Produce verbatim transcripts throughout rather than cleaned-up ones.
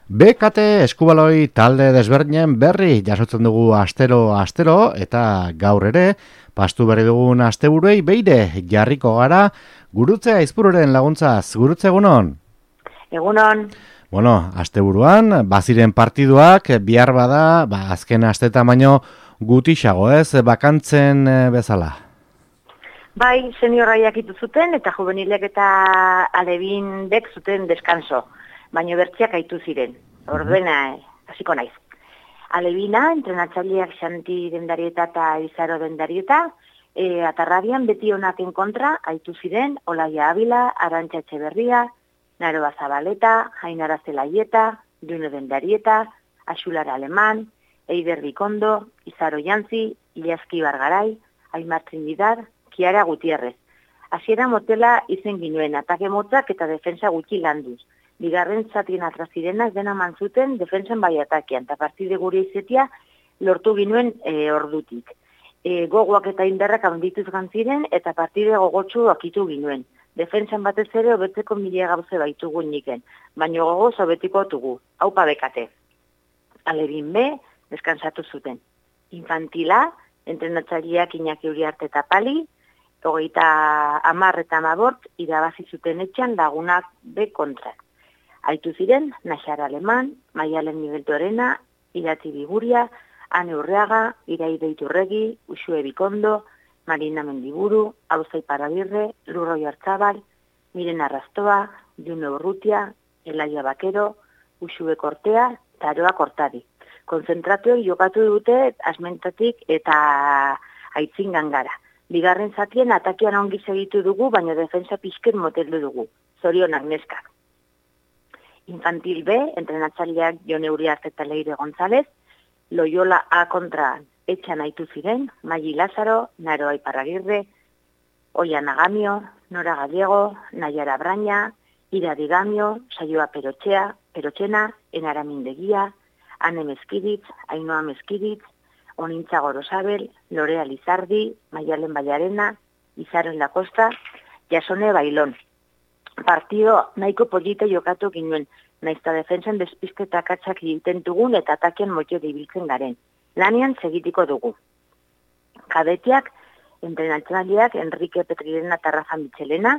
B K T Eskubaloi talde desberdinen berri jasotzen dugu astero astero eta gaur ere pastu berri dugun asteburuei beire jarriko gara Gurutze Aizpururen laguntzaz. Gurutze, egunon? Egunon. Bueno, asteburuan baziren partiduak bihar bada, ba, azken asteta baino gutixago, ez, bakantzen bezala. Bai, seniorraiak itu zuten eta juvenilek eta alebin dek zuten deskanso. Baina bertziak aitu ziren. Ordena, hasiko naiz. Alebina, entrenatzaileak Xanti Dendarieta eta Izaro Dendarieta, e, atarrabian beti honaken kontra aitu ziren Olaia Abila, Arantxa Etxeberria, Naroa Zabaleta, Jainara Zelaieta, June Dendarieta, Axulara Aleman, Eider Bikondo, Izaro Jantzi, Ilaski Bargarai, Aimar Trinidad, Kiara Gutierrez. Hasiera motela izen ginuen, atake motzak eta defensa gutxi landuz. Bigarren zatien atrazirenak dena mantzuten defensan bai atakean, eta partide gure izetia lortu ginuen e, ordutik. E, gogoak eta indarrak handituz gantziren eta partide gogotsu akitu ginuen. Defensan batez ere hobetzeko mila gauze baitugu niken, baino gogoz hobetiko tugu, haupa bekate. Alebin B, deskansatu zuten. Infantila, entrenatzaileak Iñaki Uriarte eta Pali, hogeita hamar eta hamabort irabazi zuten etxan lagunak B kontrak. Aitu ziren, Naxar Aleman, Maialen Migueltorena, Irati Biguria, Ane Urreaga, Iraide Iturregi, Uxue Bikondo, Marina Mendiburu, Auzai Parabirre, Lurroi Artzabal, Miren Arrastoa, June Urrutia, Elaia Bakero, Uxue Kortea, Taroa Kortadi. Konzentratuek jokatu dute asmentatik eta aitzingan gara. Bigarren zatien atakian ongi segitu dugu, baina defensa pixken moteldu dugu. Zorionak neskak. Infantil B, entrenatzaileak Jone Uriarte eta Leire González, Loyola A kontra etxan aitu ziren, Maili Lázaro, Naroa Iparragirre, Oia Nagamio, Nora Gallego, Naiara Braña, Ira Digamio, Saioa Perotxea, Perotxena, Enara Mindegia, Ane Mezkiditz, Ainoa Mezkiditz, Onintza Gorosabel, Lorea Lizardi, Maialen Baiarena, Izaren Lakosta, Jasone Bailon. Partido nahiko polita jokatu ginuen, naizta defensan despizketak atzak egiten dugun eta atakean motio dibiltzen garen. Lanean segitiko dugu. Kadetiak, entrenatzaileak Enrique Petrirena eta Rafa Michelena,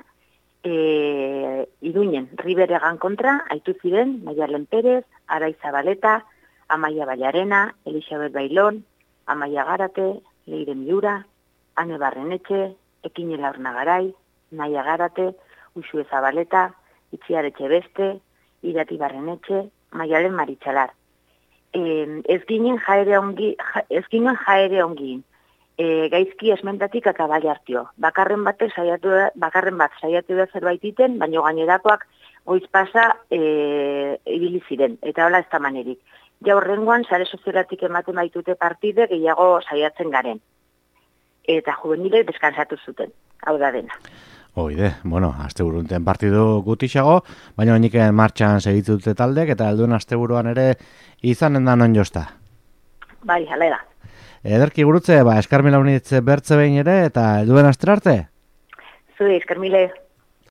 e, Iruinen, Riberegan kontra, aitu ziren, Maialen Pérez, Arai Zabaleta, Amaia Baiarena, Elisabet Bailon, Amaia Garate, Leire Miura, Ane Barrenetxe, Ekinela Ornagaray, Naia Garate, Uxue Zabaleta, Itziar Etxebeste, Irati Barrenetxe, Maialen Maritxalar. E, ez ginen jaere ongi, ja, ez ginen jaere ongi. E, gaizki esmentatik akabali hartio. Bakarren batek saiatu da, bakarren bat saiatu da zerbait iten, baino gainerakoak goiz pasa e, ibili ziren, eta hola ez da manerik. Ja horrengoan, sare sozialatik ematen baitute partide gehiago saiatzen garen. Eta juvenilek deskansatu zuten, hau da dena. Oide, bueno, asteburunten partidu gutixago, baina oiniken martxan segitute taldek, eta helduen asteburuan ere izanen da non josta. Bai, hala da. Ederki Gurutze, ba, eskarmila unitz bertze behin ere, eta helduen aster arte? Zue, eskarmile.